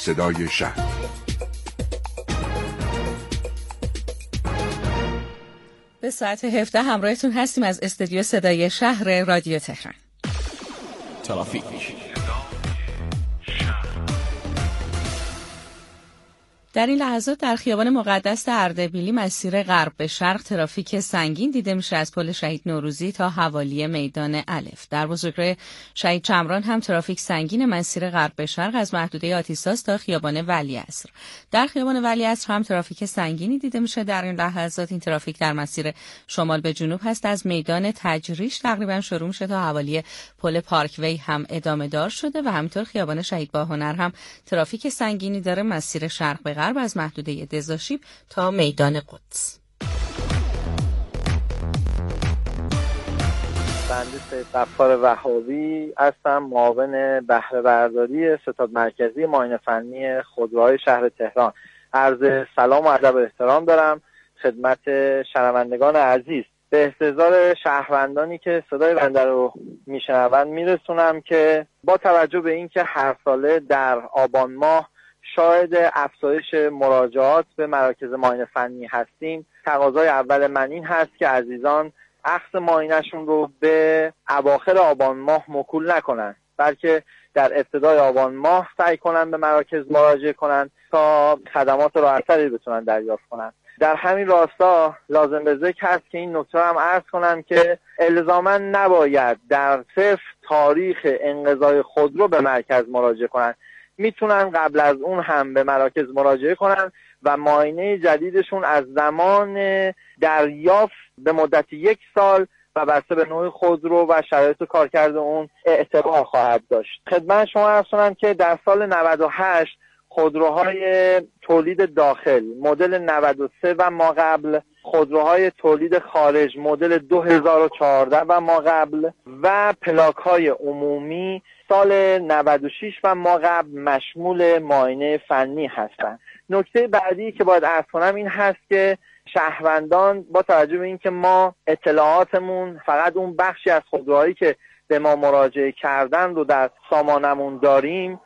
صدای شهر. به ساعت 17 همراهتون هستیم از استودیو صدای شهر رادیو تهران. ترافیک. در این لحظات در خیابان مقدس اردبیلی مسیر غرب به شرق ترافیک سنگین دیده میشه از پل شهید نوروزی تا حوالی میدان الف. در بزرگراه شهید چمران هم ترافیک سنگین مسیر غرب به شرق از محدوده آتیساس تا خیابان ولیعصر. در خیابان ولیعصر هم ترافیک سنگینی دیده میشه. در این لحظات این ترافیک در مسیر شمال به جنوب هست، از میدان تجریش تقریبا شروع میشه تا حوالی پل پارکوی هم ادامه دار شده و همینطور خیابان شهید باهنر هم ترافیک سنگینی داره مسیر شرق به غرب از محدوده دزاشیب تا میدان قدس. بنده سید غفار وهابی هستم، معاون بهره برداری ستاد مرکزی معاینه فنی خودروهای شهر تهران. عرض سلام و ادب و احترام دارم خدمت شنوندگان عزیز. به احتضار شهروندانی که صدای بنده رو میشنوند میرسونم که با توجه به اینکه هر ساله در آبان ماه شاهد افزایش مراجعات به مراکز معاینه فنی هستیم، تقاضای اول من این هست که عزیزان اخذ معاینه‌شون رو به اواخر آبان ماه موکول نکنن، بلکه در ابتدای آبان ماه سعی کنن به مراکز مراجعه کنن تا خدمات راحت‌تری بتونن دریافت کنن. در همین راستا لازم به ذکر هست که این نکته هم عرض کنم که الزاما نباید در صرف تاریخ انقضای خودرو به مرکز مراجعه کنن، میتونن قبل از اون هم به مراکز مراجعه کنن و معاینه جدیدشون از زمان دریافت به مدت 1 سال و بسته به نوع خودرو و شرایط کارکرد اون اعتبار خواهد داشت. خدمت شما عرض کنم که در سال 98 خودروهای تولید داخل مدل 93 و ما قبل، خودروهای تولید خارج مدل 2014 و ما قبل و پلاک‌های عمومی سال 96 و ما قبل مشمول معاینه فنی هستند. نکته بعدی که باید عرض کنم این هست که شهروندان با توجه به اینکه ما اطلاعاتمون فقط اون بخشی از خودروهایی که به ما مراجعه کردن رو در سامانمون داریم،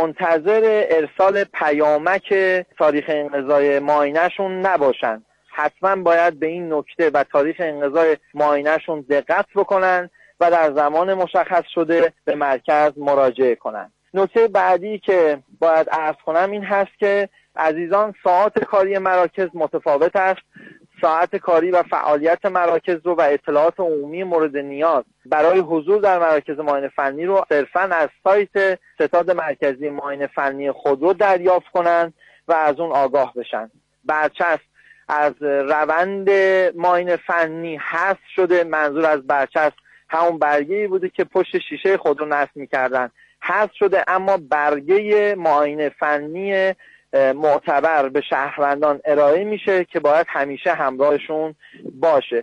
منتظر ارسال پیامک تاریخ انقضای معاینه‌شون نباشن. حتما باید به این نکته و تاریخ انقضای معاینه‌شون دقت بکنن و در زمان مشخص شده به مرکز مراجعه کنن. نکته بعدی که باید عرض کنم این هست که عزیزان ساعات کاری مراکز متفاوت است. ساعت کاری و فعالیت مراکز رو و اطلاعات عمومی مورد نیاز برای حضور در مراکز معاینه فنی رو صرفاً از سایت ستاد مرکزی معاینه فنی خودرو دریافت کنند و از اون آگاه بشن. برچسب از روند معاینه فنی حذف شده. منظور از برچسب همون برگه‌ای بوده که پشت شیشه خودرو نصب می‌کردن، حذف شده، اما برگه معاینه فنی معتبر به شهروندان ارائه میشه که باید همیشه همراهشون باشه.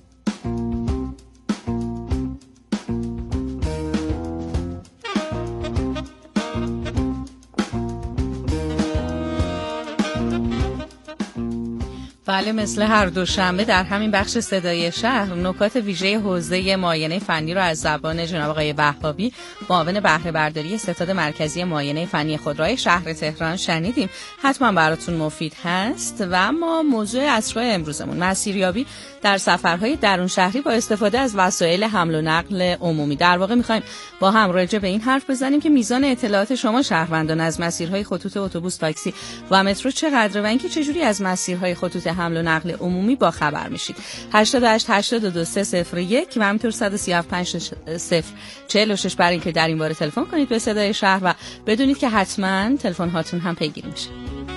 بله، مثل هر دوشنبه در همین بخش صدای شهر نکات ویژه حوزه معاینه فنی رو از زبان جناب آقای وهابی، معاون بهره برداری ستاد مرکزی معاینه فنی خودروهای شهر تهران شنیدیم. حتما براتون مفید هست. و اما موضوع اصلی امروزمون مسیریابی در سفرهای درون شهری با استفاده از وسایل حمل و نقل عمومی. در واقع می‌خوایم با هم راجع به این حرف بزنیم که میزان اطلاعات شما شهروندان از مسیرهای خطوط اتوبوس، تاکسی و مترو چقدره و اینکه چجوری از مسیرهای خطوط حمل و نقل عمومی با خبر میشید. 88 82 301 و همینطور 135 046 برای اینکه در این باره تلفن کنید به صدای شهر و بدونید که حتما تلفن هاتون هم پیگیری میشه.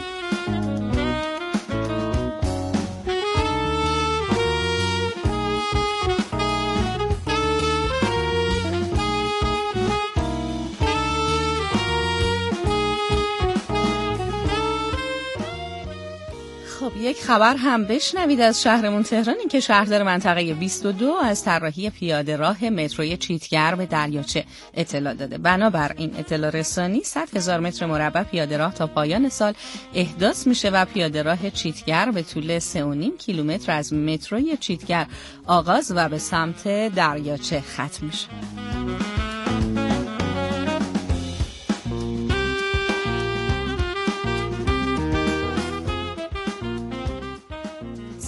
خب یک خبر هم بشنوید از شهرمون تهران، این که شهردار منطقه 22 از طراحی پیاده راه متروی چیتگر به دریاچه اطلاع داده. بنابر این اطلاع رسانی 100,000 متر مربع پیاده راه تا پایان سال احداث میشه و پیاده راه چیتگر به طول 3.5 کیلومتر از متروی چیتگر آغاز و به سمت دریاچه ختم میشه.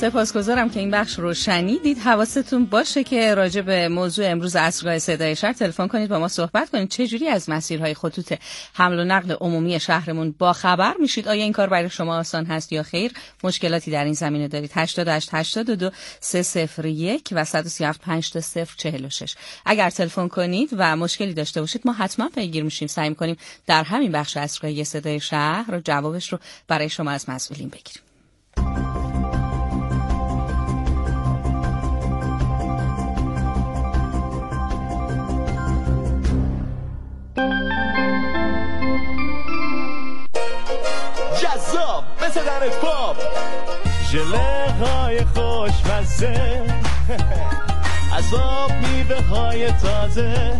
سپاسگزارم که این بخش رو شنیدید. حواستون باشه که راجع به موضوع امروز عصرگاه صدای شهر تلفن کنید با ما صحبت کنید. چه جوری از مسیرهای خطوط حمل و نقل عمومی شهرمون با خبر میشید؟ آیا این کار برای شما آسان هست یا خیر؟ مشکلاتی در این زمینه دارید؟ 88 82 301 و 137 5046. اگر تلفن کنید و مشکلی داشته باشید ما حتما پیگیر میشیم. سعی می‌کنیم در همین بخش عصرگاه صدای شهر رو جوابش رو برای شما از مسئولین بگیریم. جذاب بزدنت پاپ ژله های خوشمزه از آب میوه های تازه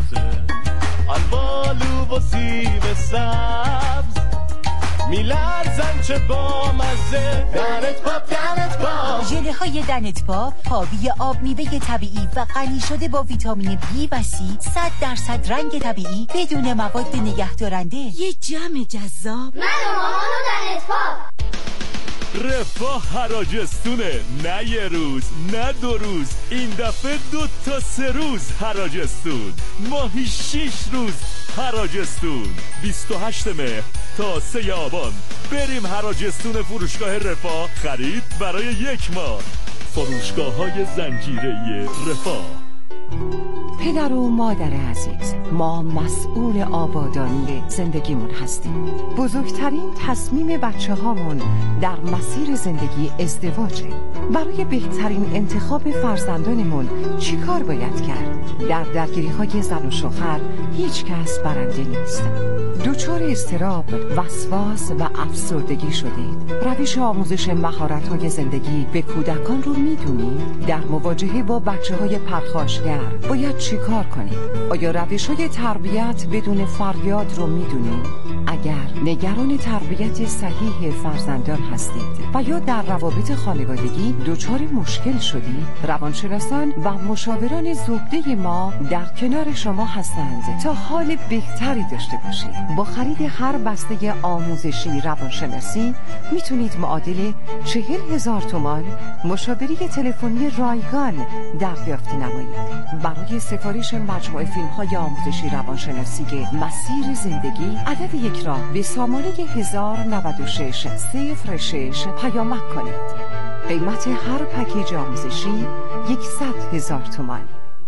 آلبالو و سیب سبز میلرزن چه بامزه. دنت پاپ ژله های دنت پاپ حاوی آب میوه طبیعی و غنی شده با ویتامین B و C، 100% رنگ طبیعی بدون مواد نگهدارنده. یه جمع جذاب. من و مامان و دنت پاپ. رفاه حراجستونه، نه یه روز نه 2 روز، این دفعه 2 تا 3 روز حراجستون، ماهی 6 روز حراجستون. 28 مهر تا 3 آبان بریم حراجستون فروشگاه رفاه، خرید برای 1 ماه. فروشگاه‌های زنجیره‌ای رفاه. پدر و مادر عزیز، ما مسئول آبادانی زندگیمون هستیم. بزرگترین تصمیم بچه هامون در مسیر زندگی ازدواجه. برای بهترین انتخاب فرزندانمون چی کار باید کرد؟ در درگیری های زن و شوهر هیچ کس برنده نیست. دچار اضطراب، وسواس و افسردگی شدید؟ روش آموزش مهارت های زندگی به کودکان رو میدونید؟ در مواجهه با بچه های پرخاشگر باید چی کار کنید؟ آیا روش‌های تربیت بدون فریاد رو میدونید؟ اگر نگران تربیت صحیح فرزندان هستید و یا در روابط خانوادگی دچار مشکل شدید، روانشناسان و مشاوران زوجه ما در کنار شما هستند تا حال بهتری داشته باشید. با خرید هر بسته آموزشی روانشناسی میتونید معادل 40,000 تومان مشاوره تلفنی رایگان دریافت نمایید. برای سفارش مجموعه فیلم‌های آموزشی روانشناسی مسیر زندگی، عدد 1 را به سامانه 1096 06 پیامک کنید. قیمت هر پکیج آموزشی 100,000 تومان.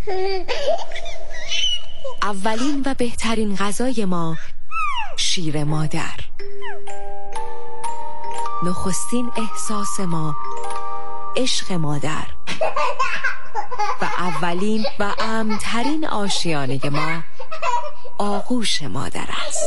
اولین و بهترین غذای ما شیر مادر. نخستین احساس ما عشق مادر و اولین و امن‌ترین آشیانه ما آغوش مادر است.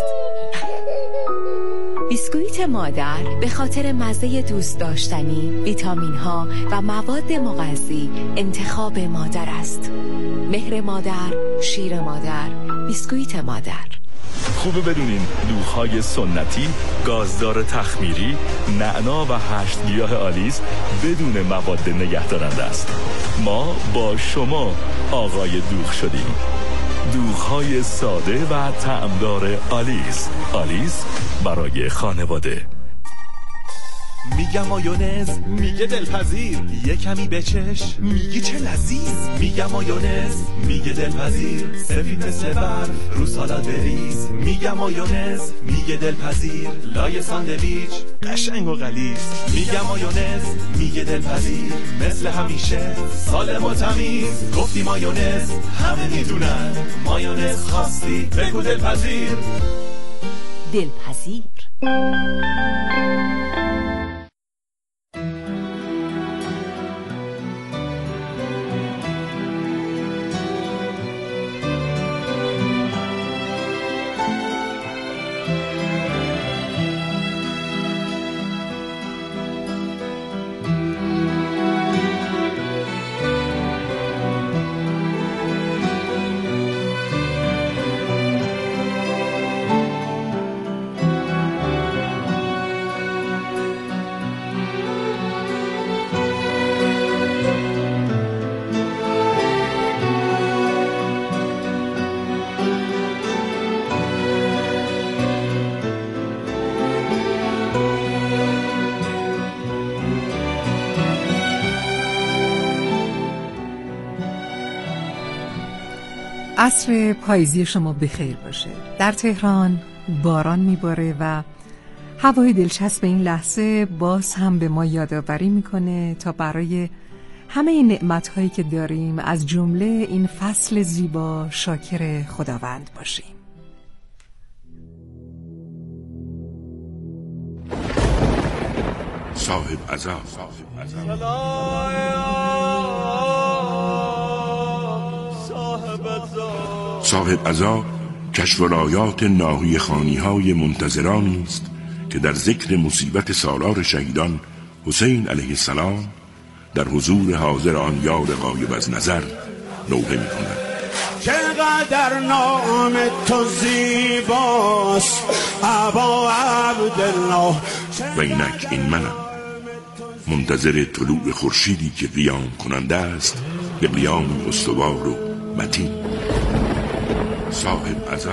بیسکویت مادر به خاطر مزه دوست داشتنی، ویتامین ها و مواد مغذی انتخاب مادر است. مهر مادر، شیر مادر، بیسکویت مادر. خوبه بدونین دوغ‌های سنتی، گازدار تخمیری، نعنا و 8 گیاه آلیس بدون مواد نگهدارنده است. ما با شما آقای دوغ شدیم. دوغ‌های ساده و طعمدار آلیس. آلیس برای خانواده. میگم مایونز، میگه دلپذیر، یه کمی بچش، میگی چه لذیذ. میگم مایونز، میگه دلپذیر، سفید مثل برف رو سالاد بریز. میگم مایونز، میگه دلپذیر، لای ساندویچ قشنگ و غلیظ. میگم مایونز، میگه دلپذیر، مثل همیشه سالم و تمیز. گفتی مایونز، همه میدونن، مایونز خواستی بگو دلپذیر. دلپذیر. عصر پاییزی شما بخیر باشه. در تهران باران میباره و هوای دلچسب این لحظه باز هم به ما یادآوری میکنه تا برای همه این نعمت‌هایی که داریم از جمله این فصل زیبا شاکر خداوند باشیم. صاحب عزا صاحب عزا کشف رایات ناحیه خانی‌های منتظرانی است که در ذکر مصیبت سالار شهیدان حسین علیه السلام در حضور حاضر آن یار غایب از نظر نوحه می‌کنند. چقدر نام تو زیباست ابا عبدالله. و اینک این منم، منتظر طلوع خورشیدی که قیام کننده است به قیام استوار و متین. صاحب عزا.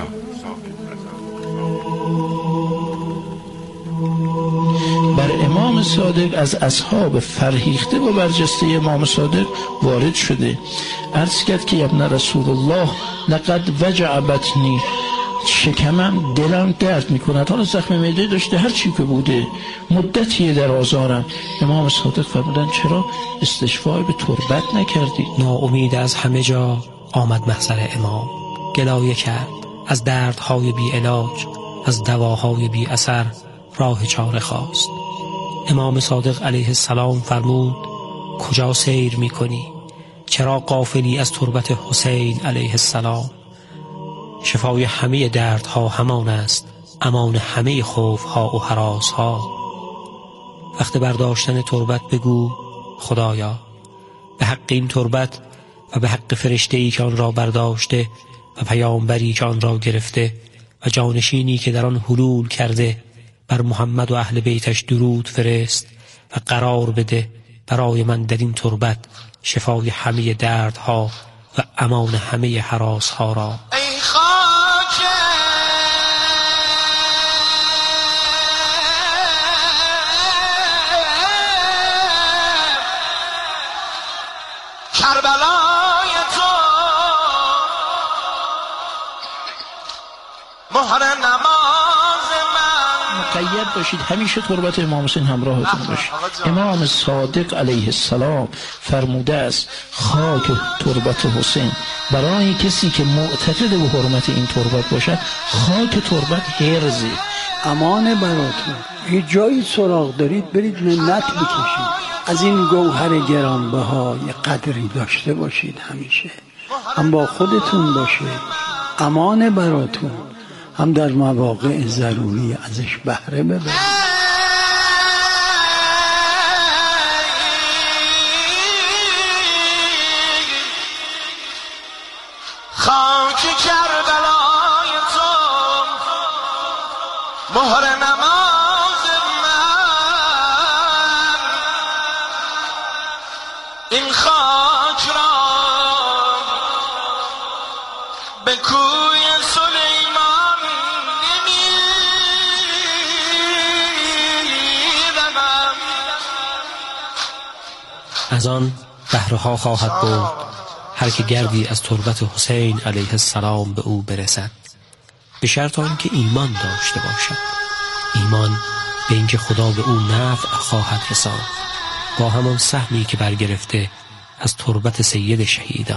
بر امام صادق از اصحاب فرهیخته و برجسته امام صادق وارد شده، عرض کرد که ابن رسول الله لقد وجع بطنی، شکمم دلم درد میکند، حالا زخم معده داشته، هر چی که بوده مدتیه در آزارم. امام صادق فرمودن چرا استشفاء به تربت نکردی؟ ناامید از همه جا آمد محضر امام، گلایه کرد از دردهای بی علاج، از دواهای بی اثر راه چاره خواست. امام صادق علیه السلام فرمود کجا سیر میکنی؟ چرا غافلی از تربت حسین علیه السلام؟ شفای همه دردها همان است، امان همه خوفها و هراسها. وقت برداشتن تربت بگو خدایا به حق این تربت و به حق فرشته‌ای که آن را برداشته و پیامبری که آن را گرفته و جانشینی که در آن حلول کرده، بر محمد و اهل بیتش درود فرست و قرار بده برای من در این تربت شفای همه دردها و امان همه هراسها را. ای خاک کربلای تو مهر نماز من. مقید باشید همیشه تربت امام حسین همراهتون باشه. امام صادق علیه السلام فرموده است خاک تربت حسین برای کسی که معتقد به حرمت این تربت باشد، خاک تربت حرزه، امان براتون. یه جایی سراغ دارید برید منت بکشید، از این گوهر گرانبها یه قدری داشته باشید، همیشه هم با خودتون باشه، امان براتون، هم در مواقع ضروری ازش بهره ببرید. خاک کربلای تو مهر نماز من. این خاک را به کوی سلیمان نمی‌روم. از آن بهره‌ها خواهد بود هر که گردی از تربت حسین علیه السلام به او برسد، به شرط آنکه ایمان داشته باشد، ایمان به اینکه خدا به او نفع خواهد رساند با همان سهمی که برگرفته از تربت سید شهیدان.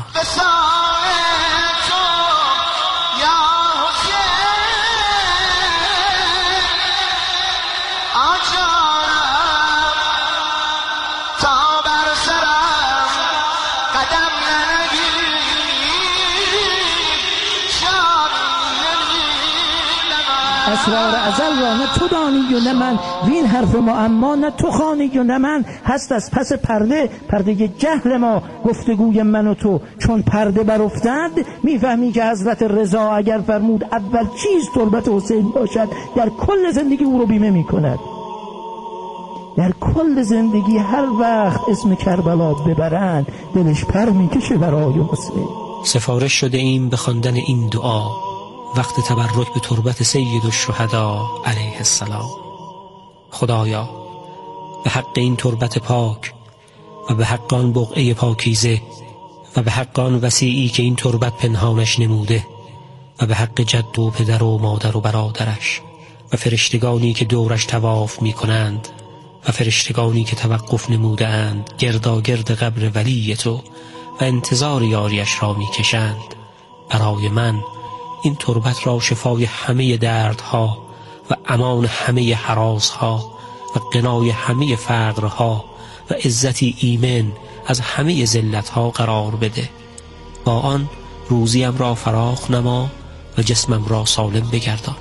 اسرار ازل را نه تو دانی و نه من، وین حرف معما نه تو خوانی و نه من. هست از پس پرده جهل ما گفتگوی من و تو. چون پرده برافتد میفهمی که حضرت رضا اگر فرمود اول چیز تربت حسین باشد، در کل زندگی او رو بیمه میکند. در کل زندگی هر وقت اسم کربلا ببرند دلش پر میکشه برای حسین. سفارش شده ایم به خواندن این دعا وقت تبرک به تربت سید الشهدا علیه السلام. خدایا به حق این تربت پاک و به حق آن بقعه پاکیزه و به حق آن وسیعی که این تربت پنهانش نموده و به حق جد و پدر و مادر و برادرش و فرشتگانی که دورش طواف می کنند و فرشتگانی که توقف نموده اند گرداگرد قبر ولی تو و انتظار یاریش را می کشند. برای من این تربت را شفای همه دردها و امان همه هراسها و غنای همه فقرها و عزتی ایمن از همه ذلتها قرار بده. با آن روزیم را فراخ نما و جسمم را سالم بگردان.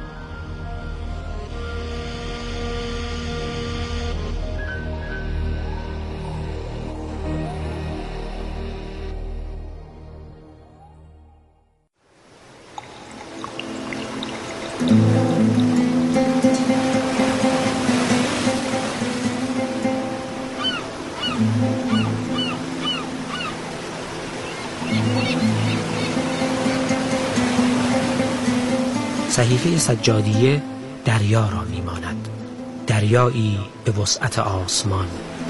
صحیفه سجادیه دریا را می‌ماند، دریایی به وسعت آسمان.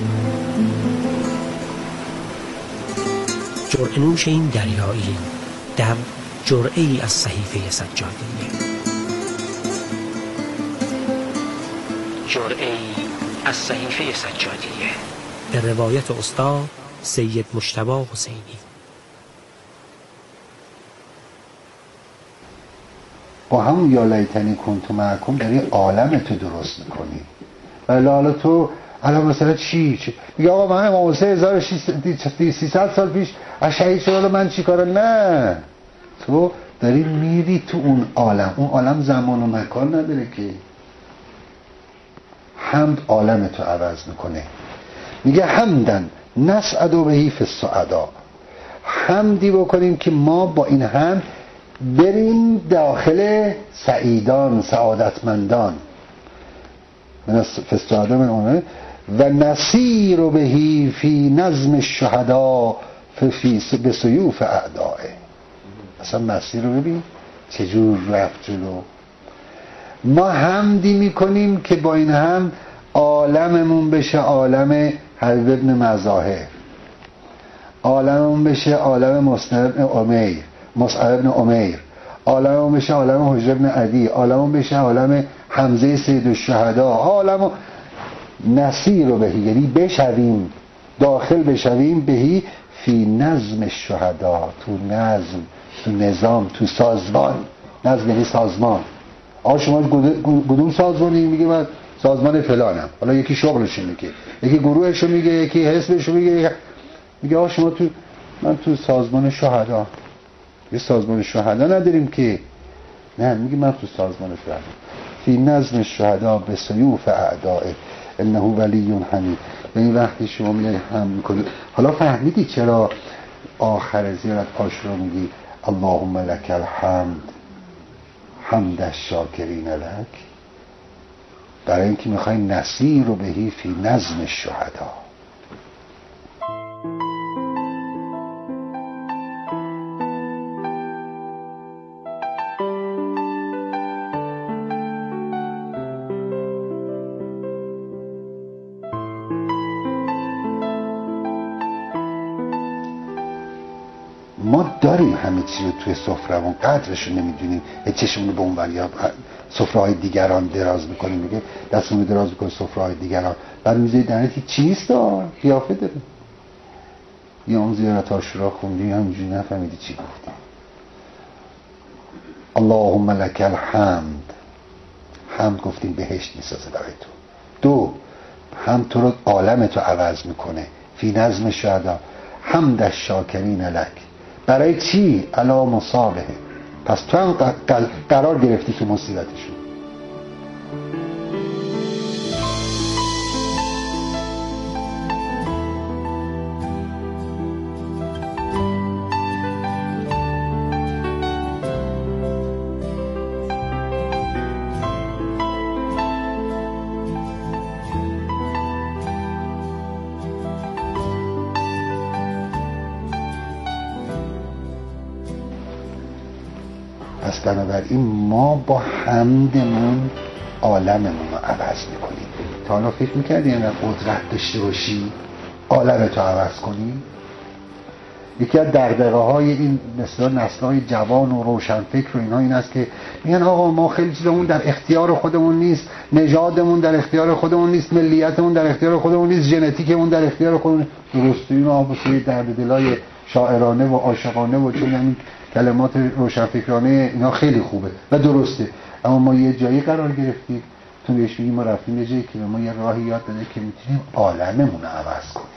جرعه نوش این دریایی در جرعه‌ای از صحیفه سجادیه، جرعه‌ای از صحیفه سجادیه به روایت استاد سید مجتبی حسینی. با هم یا لیتنی کنت معکم داری عالم تو درست میکنی. ولی حالا تو الان مثلا چی؟ میگه آقا من امام حسین 1300 سال پیش شهید شد، حالا من چی کاره؟ نه، تو داری میری تو اون عالم زمان و مکان نداره که. حمد عالم تو عوض میکنه. میگه حمدن نسعد و بهی فی السعدا، حمدی بکنیم که ما با این حمد بریم داخل سعیدان، سعادتمندان، من فستاده من اونه و نسیر و بهی فی نظم الشهدا فی به سیوف اعدائه. اصلا مسیر رو ببین چجور رفت جلو. ما حمدی میکنیم که با این حمد عالممون بشه عالم حبیب ابن مظاهر، عالممون بشه عالم مصعب ابن عمیر، عالممون بشه عالم حجر ابن عدی، عالممون بشه عالم حمزه سید الشهدا، عالم نصیر و بهی، یعنی بشویم داخل بشویم بهی فی نظم الشهدا، تو نظم، تو نظام، تو سازمان. نظم یعنی سازمان. شما کدوم سازمانی؟ میگه من سازمان فلانم. حالا یکی شغلش میگه، یکی گروهشو میگه، یکی حزبشو میگه. میگه شما تو، من تو سازمان شهدا. یه سازمان شهدا نداریم که. نه، میگه من تو سازمان شهدا فی نظم الشهدا به سیوف اعدائه انه ولی حمید. به این وقتی شما میای هم میکنی. حالا فهمیدی چرا آخر زیارت عاشورا میگی اللهم لک الحمد حمد الشاکرین لک؟ برای اینکه میخوای نصیر رو بهی فی نظم الشهدا. ما داریم همه چی رو توی سفرهمون، قدرش رو نمیدونیم، چشمون رو به اون وریا سفره‌های دیگران دراز میکنیم. میگه دستمون رو دراز میکنیم سفره‌های دیگران، بعد میذاری دهنت چی نیست، قیافه داره. یا اون زیارت عاشورا خوندی همینجوری نفهمیدی چی گفتی. اللهم لک الحمد، حمد گفتیم بهشت میسازه برای تو. دو، حمد تو رو عالم تو عوض میکنه فی نظم شهدا. حمد الشاکرین لک، برای چی؟ علا مصابه، پس تو هم قرار گرفتی تو مصیبتشون. پس بنابراین ما با حمدمون عالممون رو عوض میکنیم. تا حالا فکر میکردی اینقدر قدرت داشته باشی عالمتو عوض کنی؟ یکی از دغدغه‌های این مثلا نسل‌های جوان و روشنفکر و اینا این است که میگن آقا ما خیلی چیزمون در اختیار خودمون نیست، نژادمون در اختیار خودمون نیست، ملیتمون در اختیار خودمون نیست، ژنتیکمون در اختیار خودمون. درسته، این آبوسه درد دلای شاعرانه و عاشقانه و چون این کلمات روشنفکرانه اینا خیلی خوبه و درسته، اما ما یه جایی قرار گرفتیم تو بهش میگیم ما رفتیم یه جایی که ما یه راهی یاد داده که میتونیم عالممون رو عوض کنیم.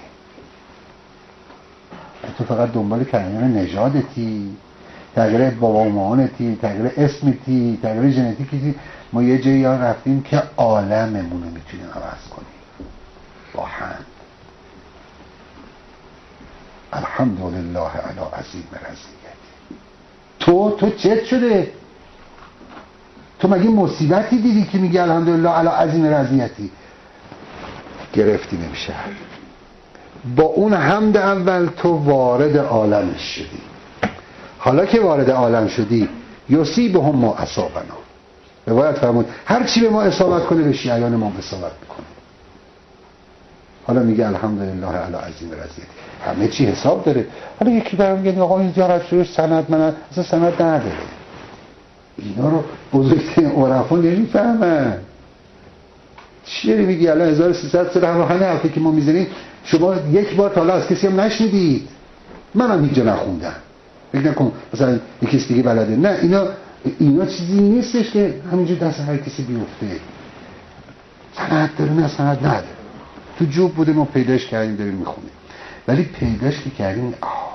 تو فقط دنبال تغییر نژادتی، تغییر بابا و مامانتی، تغییر اسمتی، تغییر ژنتیکی، ما یه جایی رفتیم که عالممون رو میتونیم عوض کنیم با هم. الحمدلله علی عظیم رضیت. تو چت شده؟ تو مگه مصیبتی دیدی که میگه الحمدلله علی عظیم رضیتی؟ گرفتی نمیشه. با اون حمد اول تو وارد عالمش شدی. حالا که وارد عالم شدی یصیبهم ما اصابنا، روایت فرمود هر چی به ما اصابت کنه به شیعیان ما اصابت میکنه. حالا میگه الحمدلله علی عظیم رضیت. همه چی حساب داره. حالا یکی برام میگه آقا این زیارت شروعش سند من اصلا سند نداره. اینا رو بزرگترین عرفا نمیفهمن. چی داری میگی الان 1300 سال همه هفته که ما میزنیم شما یک بار تا حالا از کسی هم نشنیدید؟ منم هیچ جا نخوندم. فکر نکن مثلا یک کسی دیگه بلده. نه اینا چیزی نیستش که همینجور دست هر کسی بیفته. سند داره نه سند نداره. تو جوب بوده ما پیداش کردیم داریم میخونیم. ولی پیداش که کردیم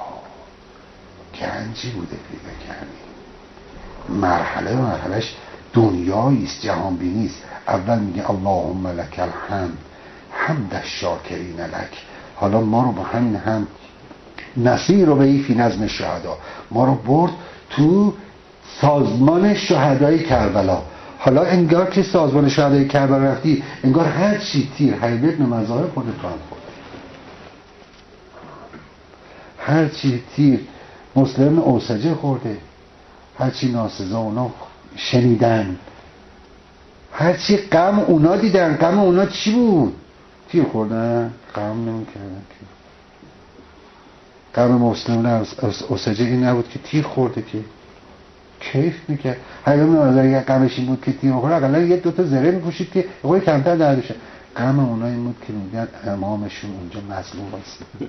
گنجی بوده پیدا کردیم. مرحلهش دنیاییست، جهانبینیست. اول میگه اللهم لک الحمد حمد الشاکرین لک. حالا ما رو با همین هم نصیر رو به فی نظم شهدا ما رو برد تو سازمان شهدای کربلا. حالا انگار که سازمان شهدای کربلا رفتی انگار هر چی تیر حبیب ابن مظاهر خودت رو هم خورده، هر چی تیر مسلم اوسجه خورده، هر چی ناسزا اونا شنیدن، هر چی غم اونا دیدن. غم اونا چی بود؟ تیر خوردن، غم نمی‌کردن. غم مسلم اوسجه این نبود که تیر خورده، که کیف میکرد. هر اگر غمش این بود که تیر خورده اقلا یه دوتا زره میپوشید که اقای کمتر دردشه. غم اونا این بود که میگن امامشون اونجا مظلوم هست.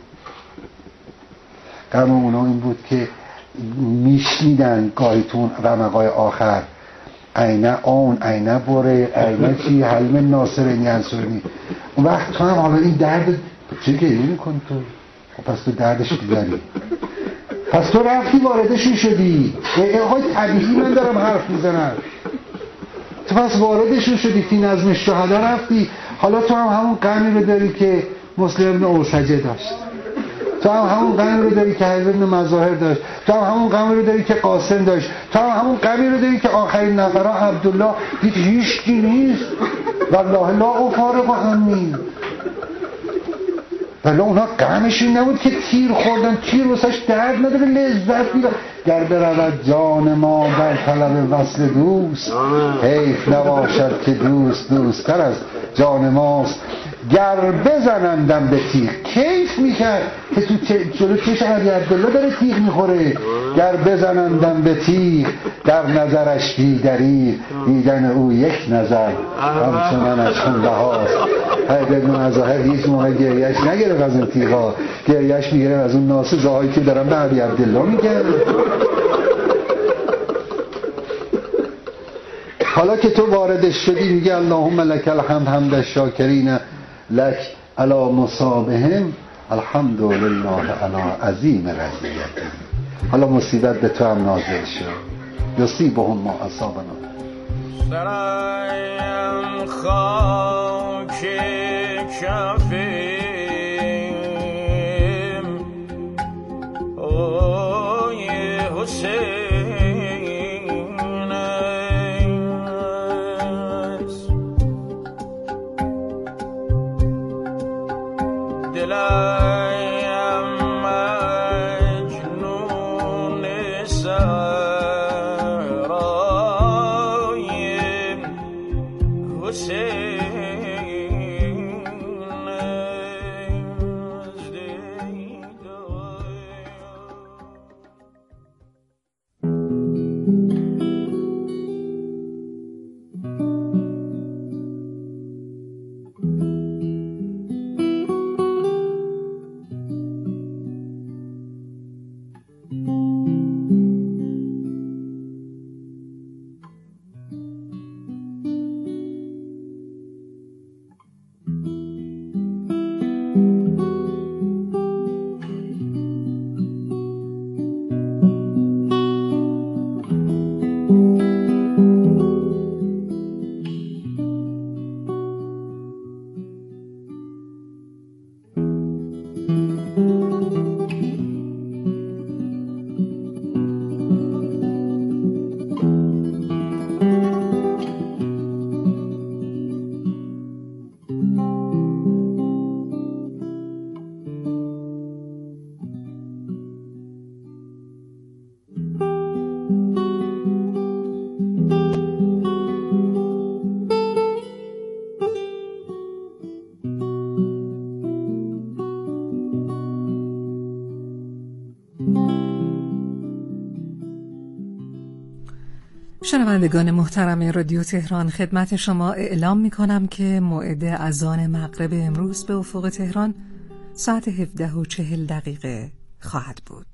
غم اونا این بود که میشنیدن گاهیتون رمقای آخر اینه آن اینه بره اینه چی حلم ناصرینی انصرینی. اون وقت تو هم حالا این درد چی که این کن تو پس تو دردش دیدنی، پس تو رفتی واردشون شدی. آقای طبیعی من دارم حرف میزنم. تو پس واردشون شدی، فی نظم شهدا رفتی. حالا تو هم همون غمی رو داری که مسلم ابن اوسجه داشت، تو هم همون غمی رو داری که حبیب ابن مظاهر داشت، تو هم همون غمی رو داری که قاسم داشت، تو هم همون غمی رو داری که آخرین نفرها عبدالله دید هیچ نیست والله لا افارق عنی. ولی اونا غمش این نبود که تیر خوردن، تیر واسش درد نداره، لذت میبره. گر برود جان ما در طلب وصل دوست، حیف نباشد که دوست دوست‌تر از جان ماست. گر بزنندم به تیغ، کیف میکرد که تو جلو چش علی عبدالله داره تیغ میخوره. گر بزنندم به تیغ در نظرش بیدری، دیدن او یک نظر همچنان از خون بهاست. حبیب ابن مظاهر هیچ موقع گریهش نگرفت از این تیغا، گریهش میگرفت از اون ناسزاهایی که دارن به علی عبدالله میگن. حالا که تو واردش شدی میگه اللهم لک الحمد حمد الشاکرین لک علی مصابهم الحمدلله علی عظیم رضیتی. حالا مصیبت به تو هم نازل شد، یصیبهم ما اصابنا. سرایم خاک کفیم اوی حسین شنوندگان محترم رادیو تهران، خدمت شما اعلام می کنم که موعد اذان مغرب امروز به افق تهران ساعت 17:40 خواهد بود.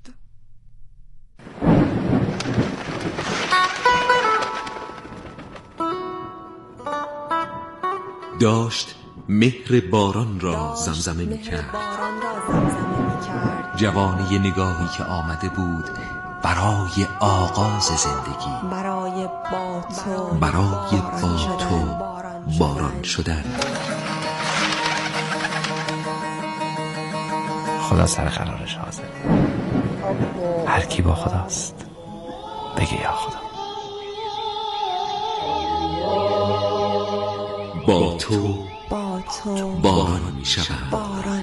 داشت مهر باران را زمزمه می کرد، جوانی نگاهی که آمده بود برای آغاز زندگی، برای با تو باران شدن. خدا سر قرارش حاضر، هر کی با خداست بگه یا خدا. با تو باران می شود.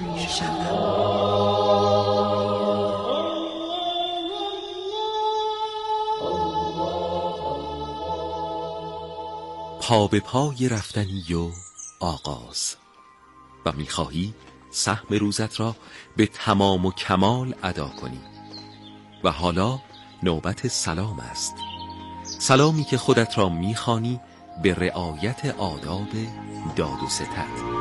پا به پای رفتنی و آغاز و می‌خواهی سهم روزت را به تمام و کمال ادا کنی. و حالا نوبت سلام است، سلامی که خودت را می‌خوانی به رعایت آداب داد و ستد.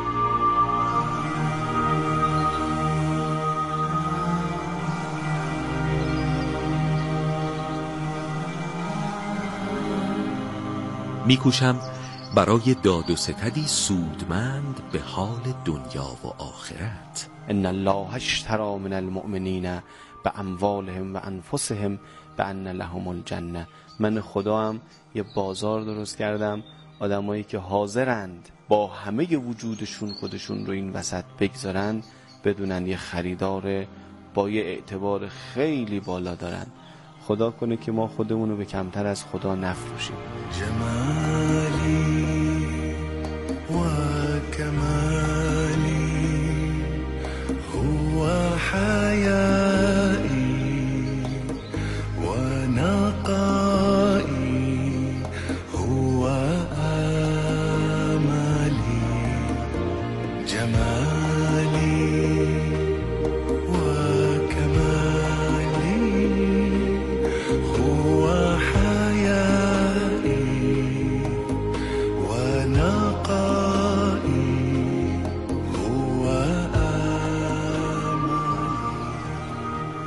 میکوشم برای داد و ستدی سودمند به حال دنیا و آخرت. ان الله اشتری من المؤمنین باموالهم و انفسهم بان لهم الجنه. من خدام یه بازار درست کردم، آدمایی که حاضرند با همه وجودشون خودشون رو این وسط بگذارن، بدونن یه خریدار با یه اعتبار خیلی بالا دارن. خدا کنه که ما خودمونو به کمتر از خدا نفروشیم. جمالی